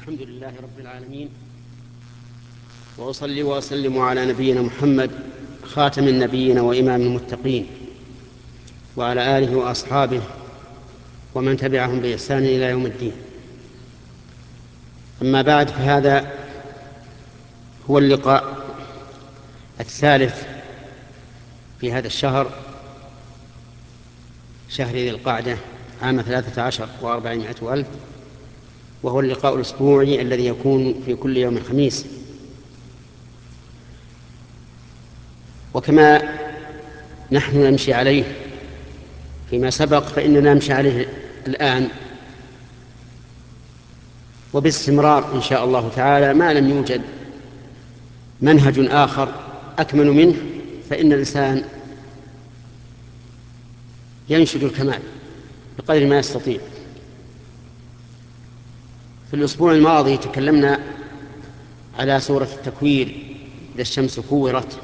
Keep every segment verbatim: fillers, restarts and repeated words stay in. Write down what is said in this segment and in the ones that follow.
الحمد لله رب العالمين، وأصلي وأسلم على نبينا محمد خاتم النبيين وإمام المتقين، وعلى آله وأصحابه ومن تبعهم بإحسان إلى يوم الدين. أما بعد، فهذا هو اللقاء الثالث في هذا الشهر، شهر ذي القعدة، عام ثلاثة عشر وأربعمائة ألف، وهو اللقاء الأسبوعي الذي يكون في كل يوم خميس. وكما نحن نمشي عليه فيما سبق، فإننا نمشي عليه الآن وباستمرار إن شاء الله تعالى، ما لم يوجد منهج آخر أكمل منه، فإن الإنسان ينشد الكمال بقدر ما يستطيع. في الأسبوع الماضي تكلمنا على سورة التكوير إذا الشمس كورت،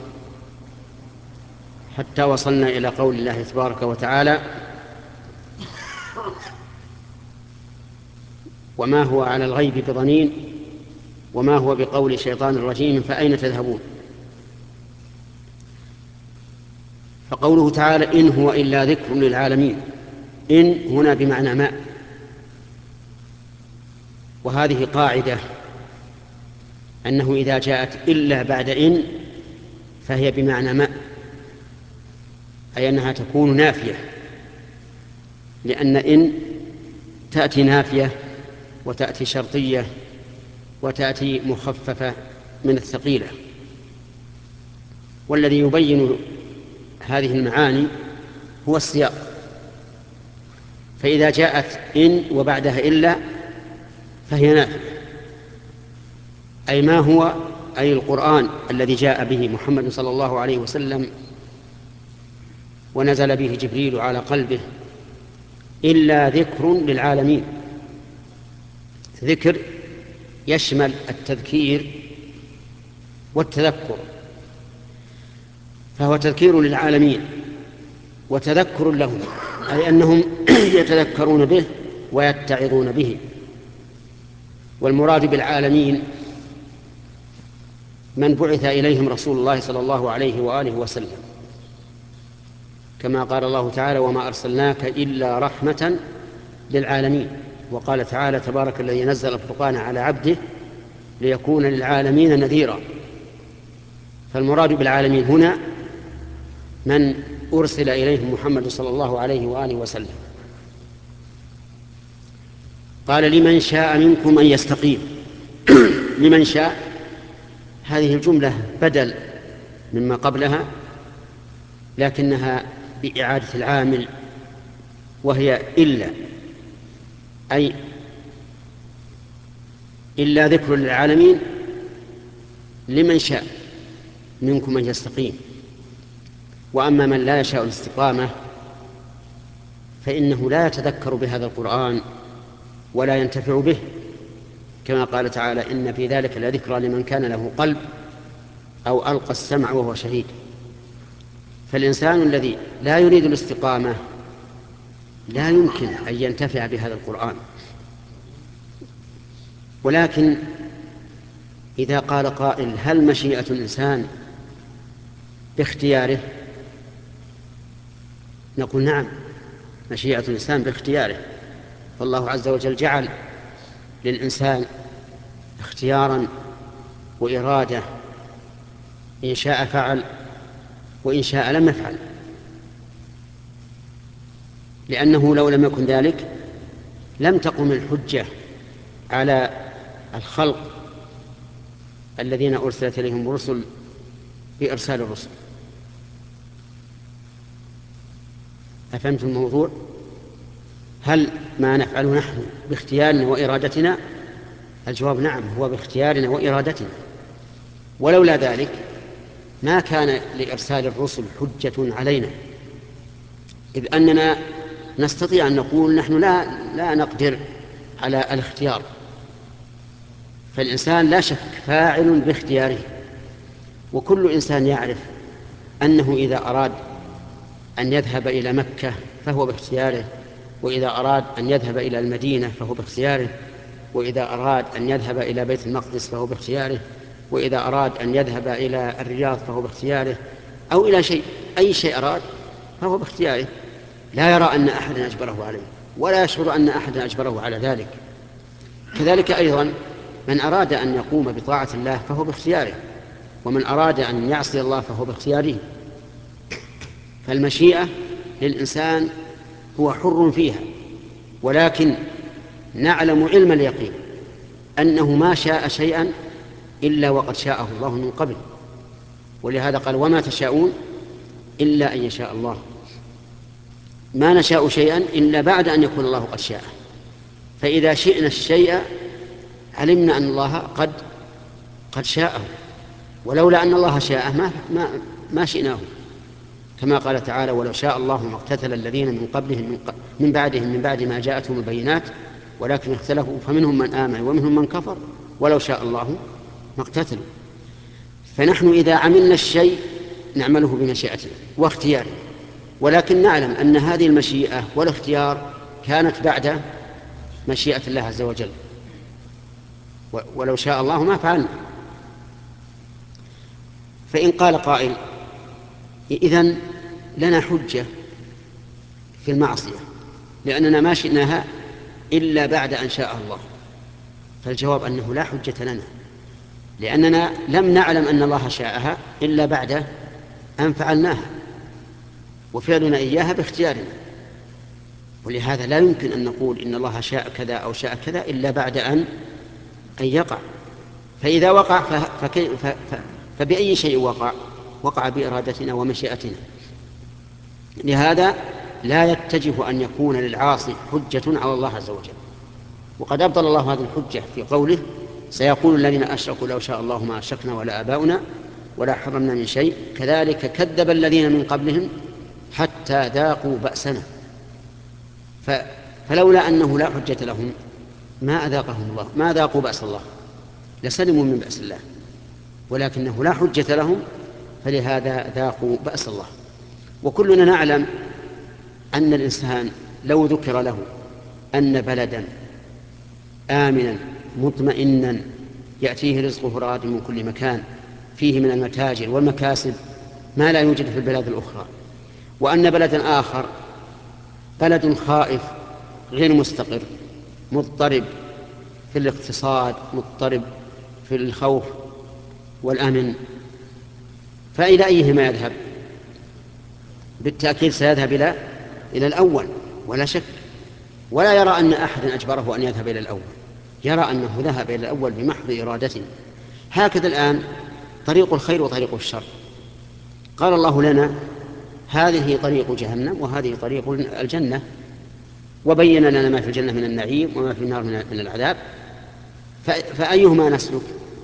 حتى وصلنا إلى قول الله تبارك وتعالى: وما هو على الغيب بضنين وما هو بقول شيطان رجيم فأين تذهبون. فقوله تعالى: إن هو إلا ذكر للعالمين، إن هنا بمعنى ما، وهذه قاعدة أنه إذا جاءت إلا بعد إن فهي بمعنى ما، أي أنها تكون نافية، لأن إن تأتي نافية وتأتي شرطية وتأتي مخففة من الثقيلة. والذي يبين هذه المعاني هو السياق. فإذا جاءت إن وبعدها إلا فهي نافية، أي ما هو أي القرآن الذي جاء به محمد صلى الله عليه وسلم ونزل به جبريل على قلبه إلا ذكر للعالمين. ذكر يشمل التذكير والتذكر، فهو تذكير للعالمين وتذكر لهم، أي أنهم يتذكرون به ويتعظون به. والمراد بالعالمين من بعث إليهم رسول الله صلى الله عليه وآله وسلم، كما قال الله تعالى: وما أرسلناك إلا رحمة للعالمين. وقال تعالى: تبارك الذي نزل الفرقان على عبده ليكون للعالمين نذيرا. فالمراد بالعالمين هنا من أرسل إليهم محمد صلى الله عليه وآله وسلم. قال: لمن شاء منكم أن يستقيم. لمن شاء، هذه الجملة بدل مما قبلها، لكنها بإعادة العامل، وهي إلا، أي إلا ذكر للعالمين لمن شاء منكم أن يستقيم. وأما من لا يشاء الاستقامة فإنه لا يتذكر بهذا القرآن ولا ينتفع به، كما قال تعالى: إن في ذلك لذكرى لمن كان له قلب أو ألقى السمع وهو شهيد. فالإنسان الذي لا يريد الاستقامة لا يمكن أن ينتفع بهذا القرآن. ولكن إذا قال قائل: هل مشيئة الإنسان باختياره؟ نقول: نعم، مشيئة الإنسان باختياره. فالله عز وجل جعل للإنسان اختيارا وإرادة، إن شاء فعل وإن شاء لم يفعل، لأنه لو لم يكن ذلك لم تقم الحجة على الخلق الذين أرسلت إليهم الرسل بإرسال الرسل. أفهمتم الموضوع؟ هل ما نفعله نحن باختيارنا وإرادتنا؟ الجواب: نعم، هو باختيارنا وإرادتنا. ولولا ذلك ما كان لإرسال الرسل حجة علينا، إذ أننا نستطيع أن نقول نحن لا, لا نقدر على الاختيار. فالإنسان لا شك فاعل باختياره، وكل إنسان يعرف أنه إذا أراد أن يذهب إلى مكة فهو باختياره، وإذا أراد أن يذهب إلى المدينة فهو باختياره. وإذا أراد أن يذهب إلى بيت المقدس فهو باختياره، وإذا أراد أن يذهب إلى الرياض فهو باختياره، أو إلى شيء أي شيء أراد فهو باختياره، لا يرى أن أحدا أجبره عليه ولا يشعر أن أحدا أجبره على ذلك. كذلك أيضا من أراد أن يقوم بطاعة الله فهو باختياره، ومن أراد أن يعصي الله فهو باختياره. فالمشيئة للإنسان هو حر فيها، ولكن نعلم علم اليقين أنه ما شاء شيئا إلا وقد شاءه الله من قبل، ولهذا قال وما تشاءون إلا أن يشاء الله. ما نشاء شيئا إلا بعد أن يكون الله قد شاءه، فإذا شئنا الشيء علمنا أن الله قد قد شاءه، ولولا أن الله شاءه ما, ما, ما شئناه، كما قال تعالى ولو شاء الله ما اقتتل الذين من قبلهم من بعدهم من بعد ما جاءتهم البينات ولكن اختلفوا فمنهم من آمن ومنهم من كفر ولو شاء الله ما اقتتلوا. فنحن إذا عملنا الشيء نعمله بمشيئته واختياره، ولكن نعلم أن هذه المشيئة والاختيار كانت بعد مشيئة الله عز وجل، ولو شاء الله ما فعلنا. فإن قال قائل إذن لنا حجة في المعصية لأننا ما شئناها إلا بعد أن شاء الله، فالجواب أنه لا حجة لنا، لأننا لم نعلم أن الله شاءها إلا بعد أن فعلناها، وفعلنا إياها باختيارنا، ولهذا لا يمكن أن نقول إن الله شاء كذا أو شاء كذا إلا بعد أن أن يقع. فإذا وقع فكي فبأي شيء وقع؟ وقع بإرادتنا ومشيئتنا. لهذا لا يتجه أن يكون للعاصي حجة على الله عز وجل، وقد أبطل الله هذه الحجة في قوله سيقول الذين أشركوا لو شاء الله ما أشركنا ولا آباؤنا ولا حرمنا من شيء كذلك كذب الذين من قبلهم حتى ذاقوا بأسنا. فلولا أنه لا حجة لهم ما أذاقهم الله، ما ذاقوا بأس الله، لسلموا من بأس الله، ولكنه لا حجة لهم فلهذا ذاقوا بأس الله. وكلنا نعلم أن الإنسان لو ذكر له أن بلدا آمنا مطمئنا يأتيه رزقه رغدا من كل مكان فيه من المتاجر والمكاسب ما لا يوجد في البلاد الأخرى، وأن بلدا آخر بلد خائف غير مستقر مضطرب في الاقتصاد مضطرب في الخوف والأمن، فإلى أيهما يذهب؟ بالتأكيد سيذهب إلى إلى الأول ولا شك، ولا يرى أن أحدا أجبره أن يذهب إلى الأول، يرى أنه ذهب إلى الأول بمحض إرادته. هكذا الآن طريق الخير وطريق الشر، قال الله لنا هذه طريق جهنم وهذه طريق الجنة، وبين لنا ما في الجنة من النعيم وما في النار من العذاب، فأيهما نسلك؟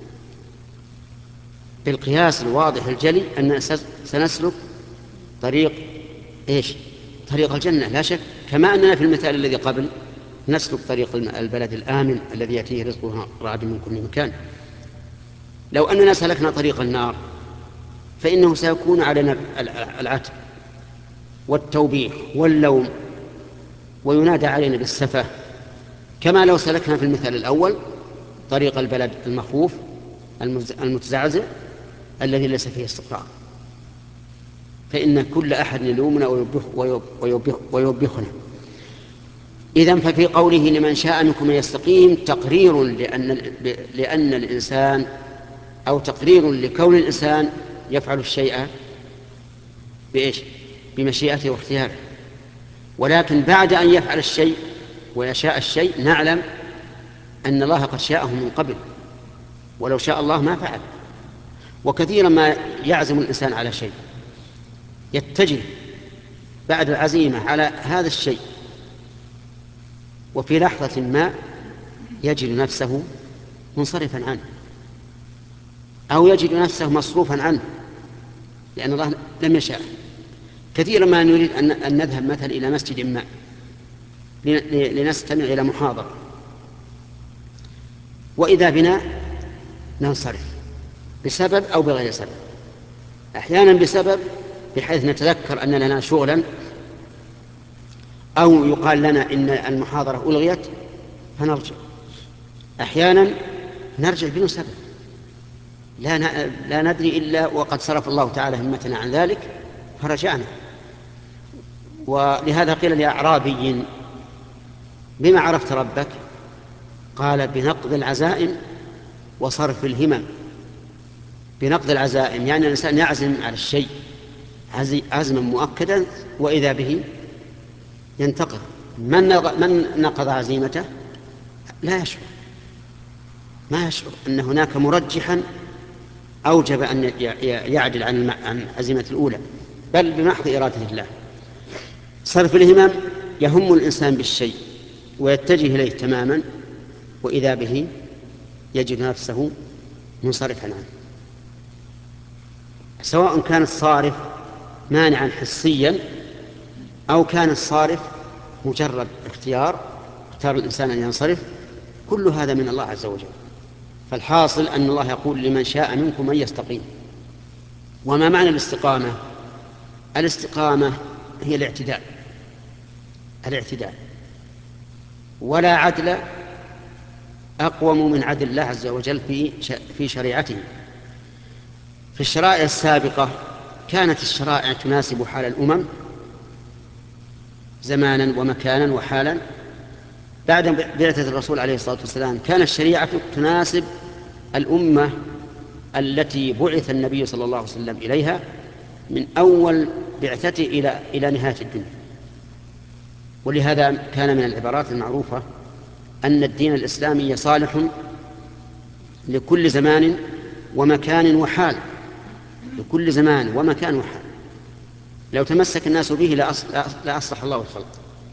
بالقياس الواضح الجلي أننا سنسلك طريق إيش؟ طريق الجنة لا شك، كما أننا في المثال الذي قبل نسلك طريق البلد الآمن الذي يأتيه رزقه رغدا من كل مكان. لو أننا سلكنا طريق النار فإنه سيكون علينا العتب والتوبيخ واللوم وينادى علينا بالسفة، كما لو سلكنا في المثال الأول طريق البلد المخوف المتزعزع الذي ليس فيه استقرار، فإن كل أحد يلومنا ويوبخنا. إذن ففي قوله لمن شاء منكم أن يستقيم تقرير لأن, لأن الإنسان أو تقرير لكون الإنسان يفعل الشيء بإيش؟ بمشيئته واختياره، ولكن بعد أن يفعل الشيء ويشاء الشيء نعلم أن الله قد شاءه من قبل، ولو شاء الله ما فعل. وكثيرا ما يعزم الإنسان على شيء يتجه بعد العزيمة على هذا الشيء وفي لحظة ما يجد نفسه منصرفا عنه أو يجد نفسه مصروفا عنه لأن الله لم يشاء. كثيرا ما نريد أن نذهب مثلا إلى مسجد ما لنستمع إلى محاضرة، وإذا بنا ننصرف بسبب أو بغير سبب، أحيانا بسبب بحيث نتذكر أن لنا شغلا أو يقال لنا إن المحاضرة ألغيت فنرجع، أحيانا نرجع بدون سبب، لا لا ندري إلا وقد صرف الله تعالى همتنا عن ذلك فرجعنا. ولهذا قيل لأعرابي: بما عرفت ربك؟ قال: بنقض العزائم وصرف الهمم. بنقض العزائم يعني الإنسان يعزم على الشيء عزما مؤكدا وإذا به ينتقض. من من نقض عزيمته لا يشعر، ما يشعر أن هناك مرجحا أوجب أن يعدل عن عزيمة الأولى، بل بمحض إرادة الله. صرف الهمم يهم الإنسان بالشيء ويتجه إليه تماما وإذا به يجد نفسه منصرفا عنه، سواء كان الصارف مانعا حسيا أو كان الصارف مجرد اختيار، اختار الإنسان أن ينصرف، كل هذا من الله عز وجل. فالحاصل أن الله يقول: لمن شاء منكم أن يستقيم. وما معنى الاستقامة؟ الاستقامة هي الاعتدال، الاعتدال، ولا عدل أقوم من عدل الله عز وجل في في شريعته. في الشرائع السابقة كانت الشرائع تناسب حال الأمم زمانا ومكانا وحالا. بعد بعثة الرسول عليه الصلاة والسلام كانت الشريعة تناسب الأمة التي بعث النبي صلى الله عليه وسلم إليها من أول بعثته إلى إلى نهاية الدنيا. ولهذا كان من العبارات المعروفة أن الدين الإسلامي صالح لكل زمان ومكان وحال، لكل زمان ومكان وحال. لو تمسك الناس به لأصلح الله الخلق.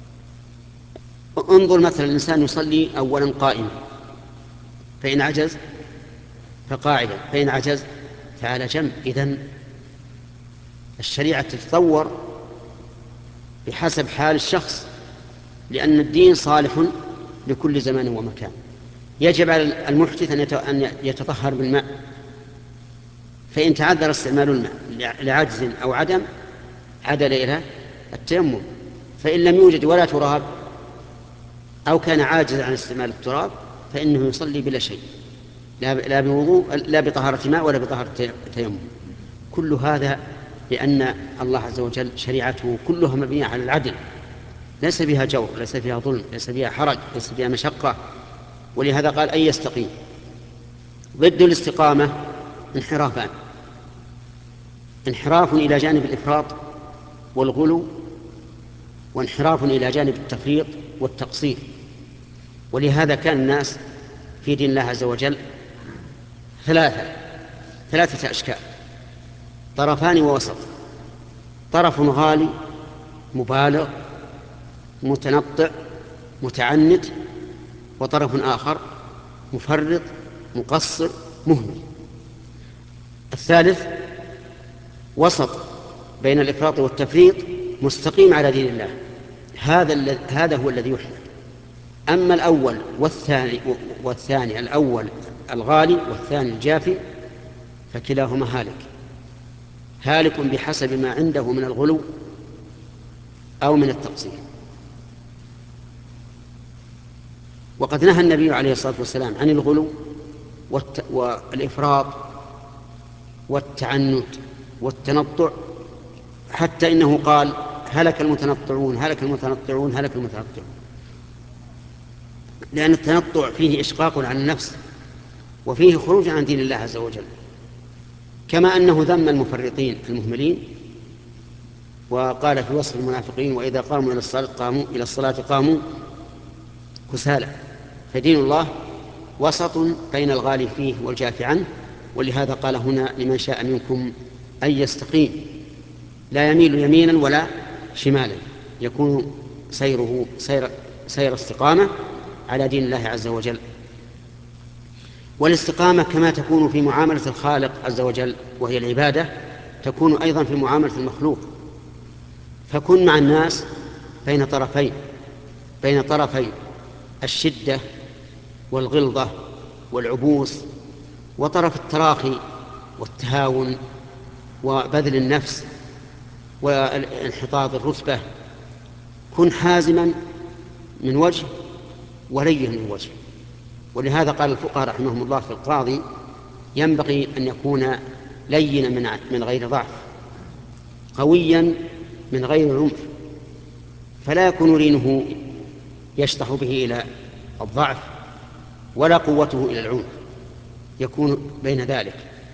انظر مثلا الإنسان يصلي أولا قائما، فإن عجز فقاعدا، فإن عجز فعلى جنب. إذن الشريعة تتطور بحسب حال الشخص، لأن الدين صالح لكل زمان ومكان. يجب على المحدث أن يتطهر بالماء، فإن تعذر استعمال الماء لعجز أو عدم عدل إلى التيمم، فإن لم يوجد ولا تراب أو كان عاجز عن استعمال التراب فإنه يصلي بلا شيء، لا بوضوء لا بطهارة ماء ولا بطهارة تيمم. كل هذا لأن الله عز وجل شريعته كلها مبنية على العدل، ليس فيها جور، ليس فيها ظلم، ليس فيها حرج، ليس فيها مشقة. ولهذا قال: أن يستقيم. ضد الاستقامة انحرافان: انحراف إلى جانب الإفراط والغلو، وانحراف إلى جانب التفريط والتقصير. ولهذا كان الناس في دين الله عز وجل ثلاثة ثلاثة أشكال: طرفان ووسط. طرف غالي مبالغ متنطع متعنت، وطرف آخر مفرط مقصر مهمل. الثالث وسط بين الإفراط والتفريط مستقيم على دين الله، هذا هذا هو الذي يحمد. أما الأول والثاني والثاني الأول الغالي والثاني الجافي فكلاهما هالك، هالك بحسب ما عنده من الغلو أو من التقصير. وقد نهى النبي عليه الصلاة والسلام عن الغلو والإفراط والتعنت والتنطع، حتى إنه قال: هلك المتنطعون هلك المتنطعون هلك المتنطعون. لأن التنطع فيه إشقاق عن النفس وفيه خروج عن دين الله عز وجل، كما أنه ذم المفرطين المهملين وقال في وصف المنافقين: وإذا قاموا إلى الصلاة قاموا إلى الصلاة قاموا كسالى. فدين الله وسط بين الغالي فيه والجاف عنه. ولهذا قال هنا: لمن شاء منكم أن يستقيم، لا يميل يمينا ولا شمالا، يكون سيره سير, سير استقامة على دين الله عز وجل. والاستقامة كما تكون في معاملة الخالق عز وجل وهي العبادة، تكون أيضا في معاملة المخلوق. فكن مع الناس بين طرفين بين طرفين الشدة والغلظة والعبوس، وطرف التراخي والتهاون وبذل النفس وانحطاط الرتبة. كن حازما من وجه ولين من وجه، ولهذا قال الفقهاء رحمهم الله في القاضي: ينبغي أن يكون لينا من من غير ضعف، قويا من غير عنف، فلا يكون لينه يشطح به إلى الضعف ولا قوته إلى العنف، يكون بين ذلك،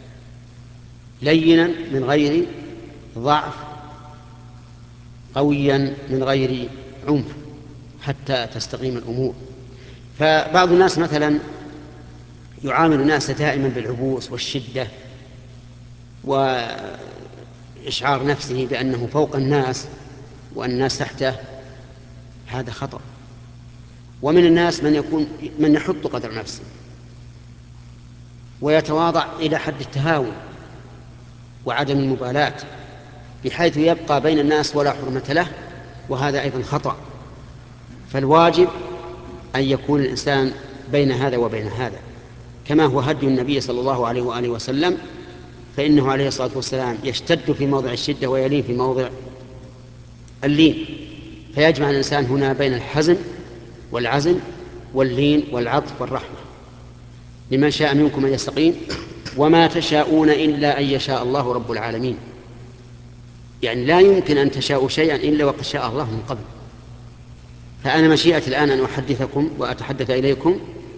لينا من غير ضعف، قويا من غير عنف، حتى تستقيم الأمور. فبعض الناس مثلا يعامل الناس دائما بالعبوس والشدة وإشعار نفسه بأنه فوق الناس وأن الناس تحته، هذا خطأ. ومن الناس من يكون من يحط قدر نفسه ويتواضع إلى حد التهاون وعدم المبالاة، بحيث يبقى بين الناس ولا حرمة له، وهذا أيضا خطأ. فالواجب أن يكون الإنسان بين هذا وبين هذا، كما هو هدي النبي صلى الله عليه وآله وسلم، فإنه عليه الصلاة والسلام يشتد في موضع الشدة ويلين في موضع اللين، فيجمع الإنسان هنا بين الحزم والعزم واللين والعطف والرحمة. لمن شاء منكم أن يستقيم وما تشاءون إلا أن يشاء الله رب العالمين. يعني لا يمكن أن تشاءوا شيئا إلا وقد شاء الله من قبل. فأنا مشيئتي الآن أن أحدثكم وأتحدث إليكم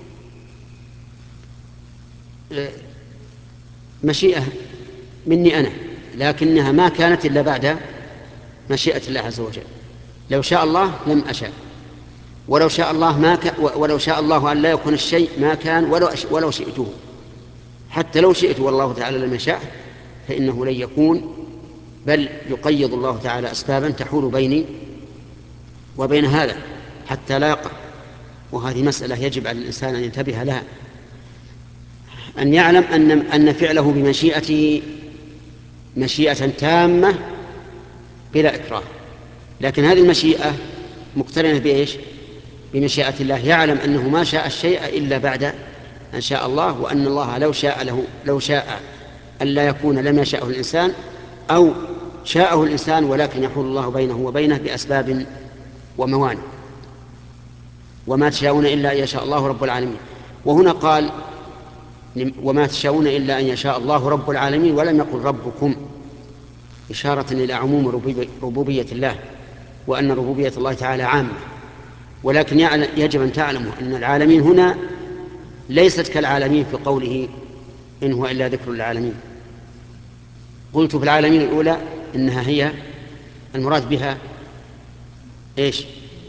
مشيئة مني أنا، لكنها ما كانت إلا بعد مشيئة الله عز وجل. لو شاء الله لم أشاء، ولو شاء الله ما ك... ولو شاء الله أن لا يكون الشيء ما كان ولو, أش... ولو شئته. حتى لو شئت والله تعالى لم يشاء فإنه لن يكون، بل يقيض الله تعالى أسبابا تحول بيني وبين هذا حتى لا يقع. وهذه مسألة يجب على الإنسان أن ينتبه لها، أن يعلم أن أن فعله بمشيئته مشيئة تامة بلا إكراه، لكن هذه المشيئة مقترنة بإيش؟ بمشيئة الله. يعلم أنه ما شاء الشيء إلا بعد أن شاء الله، وأن الله لو شاء له لو شاء أن لا يكون لم يشاءه الإنسان، أو شاءه الإنسان ولكن يحول الله بينه وبينه بأسباب وموانع. وما تشاءون إلا أن يشاء الله رب العالمين. وهنا قال وما تشاءون إلا أن يشاء الله رب العالمين، ولم يقل ربكم، إشارة إلى عموم ربوبية الله، وأن ربوبية الله تعالى عامة. ولكن يجب أن تعلموا أن العالمين هنا ليست كالعالمين في قوله إن هو إلا ذكر للعالمين. قلت في العالمين الأولى إنها هي المراد بها إيش؟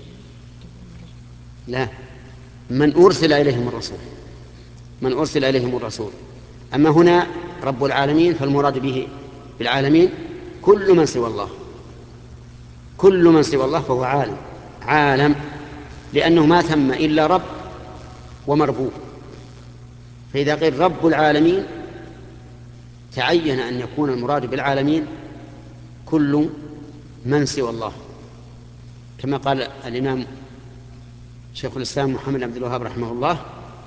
لا، من أرسل إليهم الرسول، من أرسل إليهم الرسول. أما هنا رب العالمين فالمراد به بالعالمين كل من سوى الله، كل من سوى الله فهو عالم، عالم، لأنه ما ثم إلا رب ومربوب. فإذا قيل رب العالمين تعين أن يكون المراد بالعالمين كل من سوى الله، كما قال الإمام شيخ الإسلام محمد عبد الوهاب رحمه الله: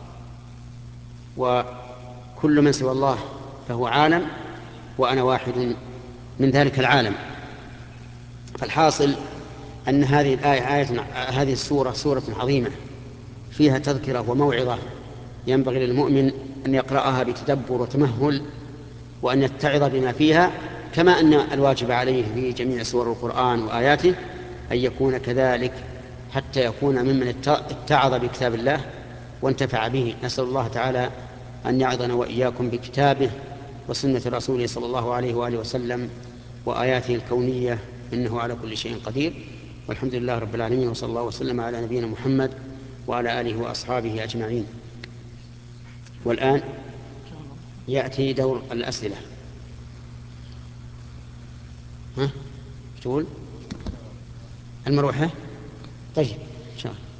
وكل من سوى الله فهو عالم وأنا واحد من ذلك العالم. فالحاصل أن هذه الآية آية هذه السورة سورة عظيمة فيها تذكرة وموعظة، ينبغي للمؤمن أن يقرأها بتدبر وتمهل، وأن يتعظ بما فيها، كما أن الواجب عليه في جميع سور القرآن وآياته أن يكون كذلك، حتى يكون ممن اتعظ بكتاب الله وانتفع به. نسأل الله تعالى أن يعظنا وإياكم بكتابه وسنة رسوله صلى الله عليه وآله وسلم وآياته الكونية، إنه على كل شيء قدير. والحمد لله رب العالمين، وصلى الله وسلم على نبينا محمد وعلى آله وأصحابه أجمعين. والآن يأتي دور الأسئلة. ها تقول المروحة؟ طيب إن شاء الله.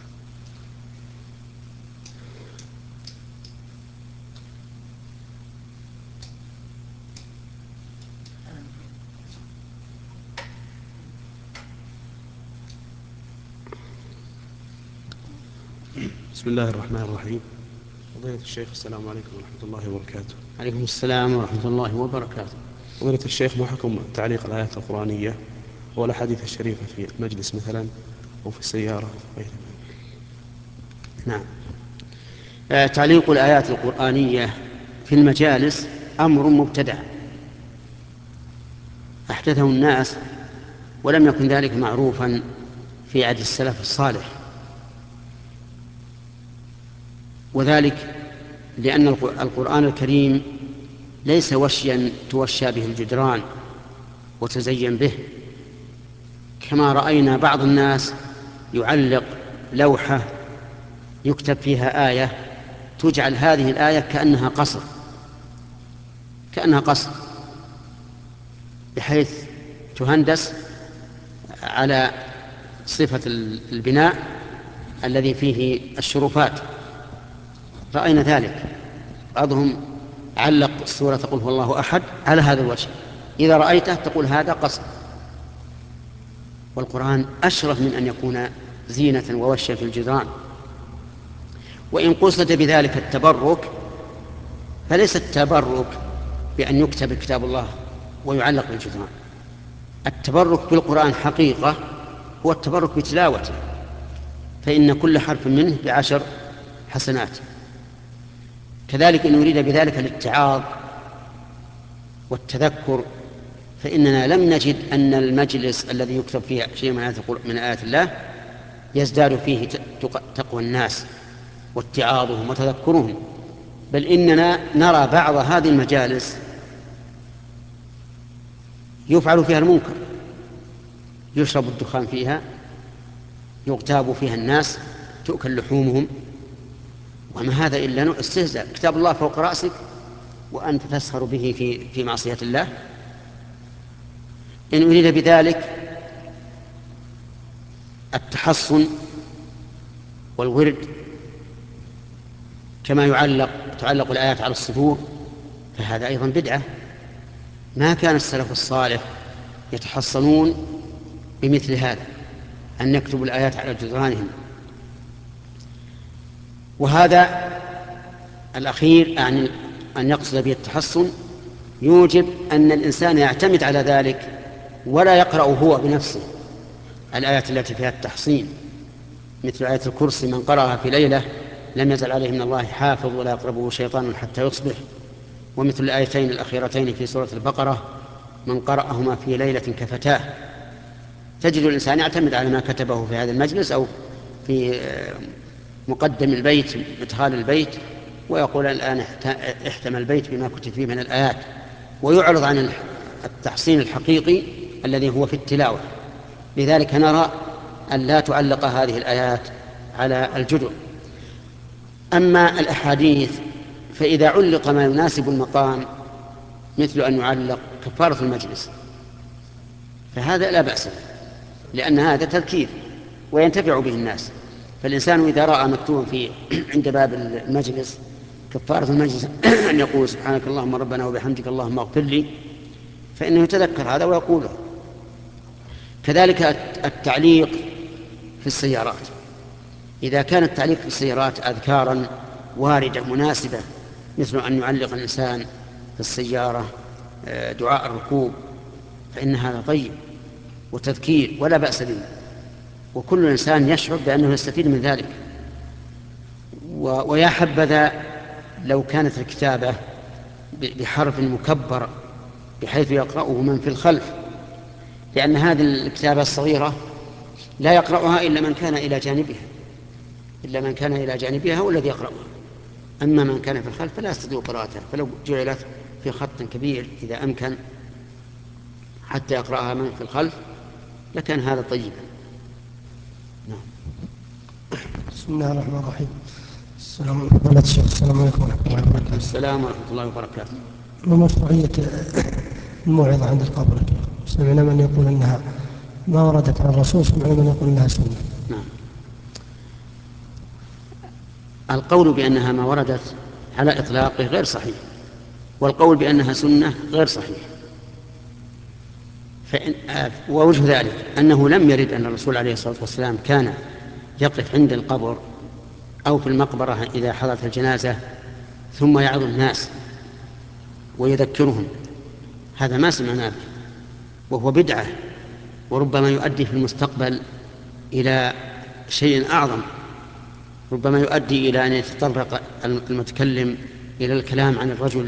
بسم الله الرحمن الرحيم. فضيلة الشيخ، السلام عليكم ورحمة الله وبركاته. عليكم السلام ورحمة الله وبركاته. فضيلة الشيخ، ما حكم تعليق الآيات القرآنية والأحاديث الشريفة في المجلس مثلا أو في السيارة غير؟ نعم، آه تعليق الآيات القرآنية في المجالس أمر مبتدع أحدثه الناس، ولم يكن ذلك معروفا في عهد السلف الصالح، وذلك لأن القرآن الكريم ليس وشيا توشى به الجدران وتزين به، كما رأينا بعض الناس يعلق لوحة يكتب فيها آية تجعل هذه الآية كأنها قصر كأنها قصر بحيث تهندس على صفة البناء الذي فيه الشرفات. رأينا ذلك، بعضهم علق السورة تقول هو الله أحد على هذا الوجه، إذا رأيته تقول هذا قصر. والقرآن أشرف من أن يكون زينة ووشا في الجدران. وإن قصد بذلك التبرك فليس التبرك بأن يكتب كتاب الله ويعلق بالجدران. التبرك بالقرآن حقيقة هو التبرك بتلاوته، فإن كل حرف منه بعشر حسنات. كذلك إن يريد بذلك الاتعاظ والتذكر، فإننا لم نجد أن المجلس الذي يكتب فيه شيء من آيات الله يزداد فيه تقوى الناس واتعاظهم وتذكرهم، بل إننا نرى بعض هذه المجالس يفعل فيها المنكر، يشرب الدخان فيها، يغتاب فيها الناس، تؤكل لحومهم، وما هذا إلا استهزاء. كتاب الله فوق رأسك وأنت تسهر به في في معصية الله. إن أريد بذلك التحصن والورد كما يعلق تعلق الآيات على الصدور فهذا أيضا بدعة. ما كان السلف الصالح يتحصنون بمثل هذا، أن يكتبوا الآيات على جدرانهم. وهذا الأخير يعني أن يقصد به التحصن يوجب أن الإنسان يعتمد على ذلك ولا يقرأ هو بنفسه الآيات التي فيها التحصين، مثل آية الكرسي من قرأها في ليلة لم يزل عليه من الله حافظ ولا يقربه شيطان حتى يصبح، ومثل الآيتين الأخيرتين في سورة البقرة من قرأهما في ليلة كفتاه. تجد الإنسان يعتمد على ما كتبه في هذا المجلس أو في مقدم البيت مدخال البيت ويقول الآن احتمى البيت بما كتب فيه من الآيات، ويعرض عن التحصين الحقيقي الذي هو في التلاوة. لذلك نرى أن لا تعلق هذه الآيات على الجدر. أما الأحاديث فإذا علق ما يناسب المقام مثل أن يعلق كفارة المجلس فهذا لا بأس به، لأن هذا تذكير وينتفع به الناس. فالإنسان إذا رأى مكتوبا في عند باب المجلس كفارة المجلس أن يقول سبحانك اللهم ربنا وبحمدك اللهم اغفر لي، فإنه يتذكر هذا ويقوله. كذلك التعليق في السيارات، إذا كان التعليق في السيارات أذكارا واردة مناسبة مثل أن يعلق الإنسان في السيارة دعاء الركوب فإن هذا طيب وتذكير ولا بأس به، وكل إنسان يشعر بأنه يستفيد من ذلك. ويا حبذا لو كانت الكتابة بحرف مكبر بحيث يقرأه من في الخلف، لأن هذه الكتابة الصغيرة لا يقرأها إلا من كان إلى جانبها إلا من كان إلى جانبها هو الذي يقرأها، أما من كان في الخلف فلا يستطيع قراءتها. فلو جعلت في خط كبير إذا أمكن حتى يقرأها من في الخلف لكان هذا طيبا. نعم. بسم الله الرحمن الرحيم. السلام عليكم. السلام عليكم ورحمة الله وبركاته. السلام ورحمة الله وبركاته. ومشروعية الموعظة عند القبر، سمعنا من يقول أنها ما وردت عن الرسول، سمعنا من يقول أنها سنة. نعم. القول بأنها ما وردت على إطلاقه غير صحيح، والقول بأنها سنة غير صحيح. فإن ووجه ذلك أنه لم يرد أن الرسول عليه الصلاة والسلام كان يقف عند القبر أو في المقبرة إذا حضرت الجنازة ثم يعظ الناس ويذكرهم، هذا ما سمعنا به، وهو بدعة وربما يؤدي في المستقبل إلى شيء أعظم ربما يؤدي إلى أن يتطرق المتكلم إلى الكلام عن الرجل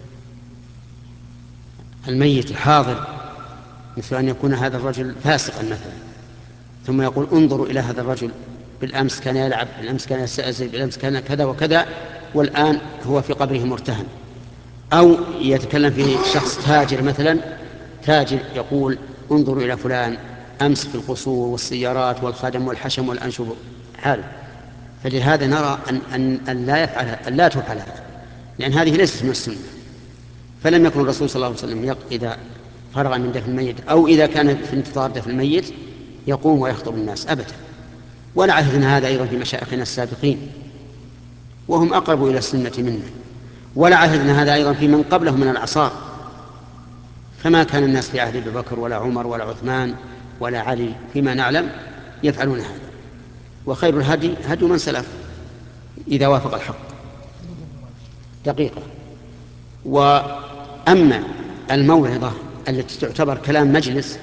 الميت الحاضر، مثل أن يكون هذا الرجل فاسقا مثلا، ثم يقول انظروا إلى هذا الرجل، بالأمس كان يلعب، بالأمس كان يستأذن، بالأمس كان كذا وكذا، والآن هو في قبره مرتهن. أو يتكلم في شخص تاجر مثلا، تاجر يقول انظروا إلى فلان أمس في القصور والسيارات والخدم والحشم والأنشب حاله. فلهذا نرى أن, أن, أن لا يفعل أن لا تفعل هذا، لأن هذه ليست من السنة. فلم يكن الرسول صلى الله عليه وسلم إذا فرغ من دفن الميت أو إذا كان في انتظار دفن الميت يقوم ويخطب الناس أبدا. ولا عهدنا هذا أيضا في مشايخنا السابقين وهم أقرب إلى السنة منا، ولا عهدنا هذا أيضا في من قبله من الأعصار، فما كان الناس في عهد أبي بكر ولا عمر ولا عثمان ولا علي فيما نعلم يفعلون هذا. وخير الهدي هدي من سلف إذا وافق الحق. دقيقة. وأما الموعظة التي تعتبر كلام مجلس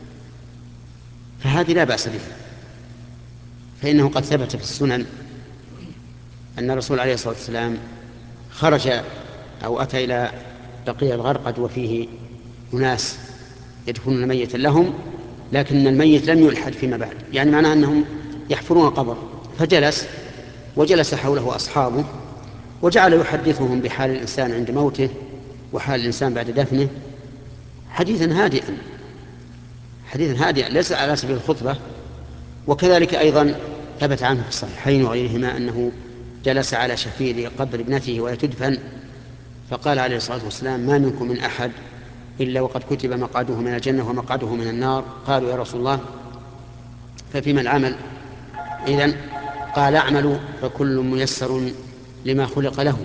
فهذه لا بأس بها، فإنه قد ثبت في السنن أن الرسول عليه الصلاة والسلام خرج أو أتى إلى بقيع الغرقد وفيه أناس يدفنون ميتا لهم، لكن الميت لم يلحد فيما بعد، يعني معناه أنهم يحفرون قبر، فجلس وجلس حوله أصحابه وجعل يحدثهم بحال الإنسان عند موته وحال الإنسان بعد دفنه حديثا هادئا حديثا هادئا ليس على سبيل الخطبة. وكذلك أيضا ثبت عنه في الصحيحين وغيرهما أنه جلس على شفير قبر ابنته وهي تدفن، فقال عليه الصلاة والسلام ما منكم من أحد إلا وقد كتب مقعده من الجنة ومقعده من النار. قالوا يا رسول الله ففيما العمل؟ إذن قال اعملوا فكل ميسر لما خلق له.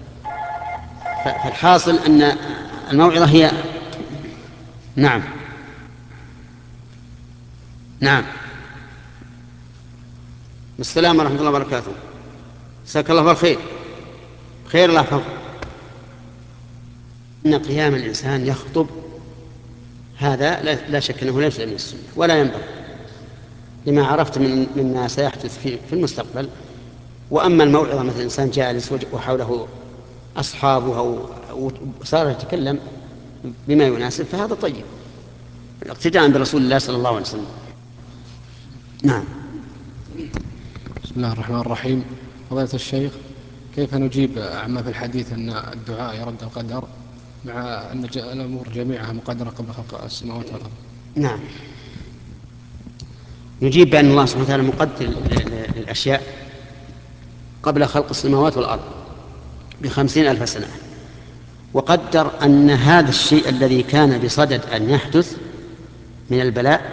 فالحاصل أن الموعظة هي نعم نعم السلام ورحمة الله وبركاته. جزاك الله بالخير. خير الله يحفظك. إن قيام الإنسان يخطب هذا لا شك أنه ليس من السنة ولا ينبغي لما عرفت من مما سيحدث في في المستقبل. وأما الموعظة مثل إنسان جالس وحوله أصحابه أو صار يتكلم بما يناسب فهذا طيب، اقتداء برسول الله صلى الله عليه وسلم. نعم. بسم الله الرحمن الرحيم. فضيلة الشيخ، كيف نجيب عما في الحديث أن الدعاء يرد القدر مع أن الأمور جميعها مقدرة قبل خلق السماوات والأرض؟ نعم، نجيب بأن الله سبحانه وتعالى مقدر للأشياء قبل خلق السماوات والأرض بخمسين ألف سنة، وقدر أن هذا الشيء الذي كان بصدد أن يحدث من البلاء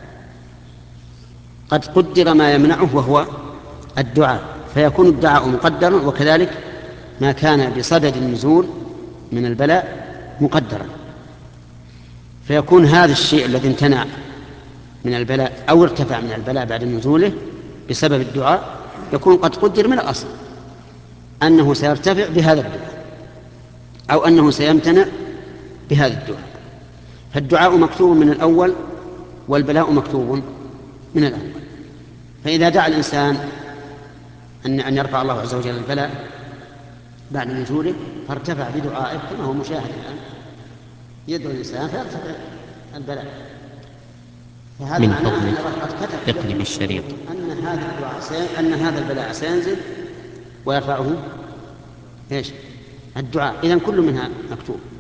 قد قدر ما يمنعه وهو الدعاء، فيكون الدعاء مقدرا، وكذلك ما كان بصدد النزول من البلاء مقدرا، فيكون هذا الشيء الذي امتنع من البلاء أو ارتفع من البلاء بعد نزوله بسبب الدعاء يكون قد قدر من الأصل أنه سيرتفع بهذا الدعاء أو أنه سيمتنع بهذا الدعاء. فالدعاء مكتوب من الأول والبلاء مكتوب من الأول. فإذا دعا الإنسان أن يرفع الله عز وجل البلاء بعد نزوله فارتفع بدعائه كما هو مشاهد الآن، يدعو الإنسان فيرتفع البلاء، فهذا من معناه فضلك أن قد كتب اقلب الشريط أن هذا الدعاء سي... أن هذا البلاء سينزل ويرفعه إيش؟ الدعاء. إذن كل منها مكتوب.